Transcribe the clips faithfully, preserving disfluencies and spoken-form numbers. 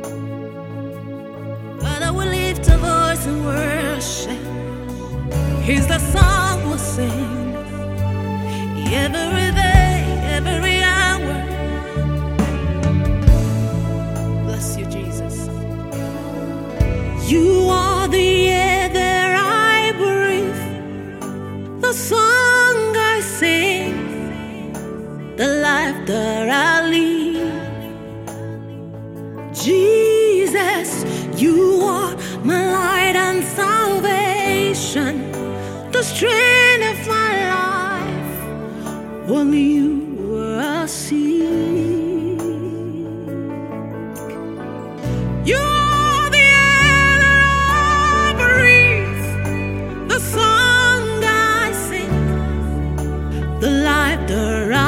Father, we lift a voice in worship. Here's the song we'll sing every day, every hour. Bless you, Jesus. You are the air that I breathe, the song I sing, the life that I live. Jesus, you are my light and salvation, the strength of my life. Only you I seek. You are the air that I breathe, the song I sing, the life that I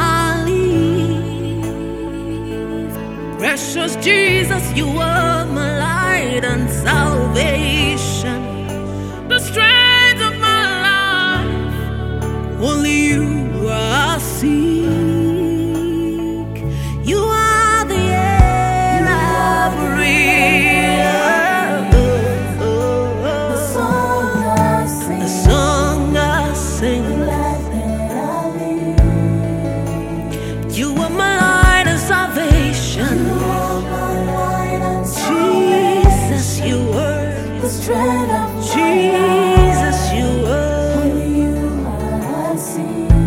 live. Precious Jesus, you are my light and salvation, the strength of my life. Only you I seek. You are the air I breathe, the song I sing, the song I sing, the life that I live. You are my light and salvation. You are my light and salvation. Jesus, you are the strength of my life. Jesus, you are. Only you I see.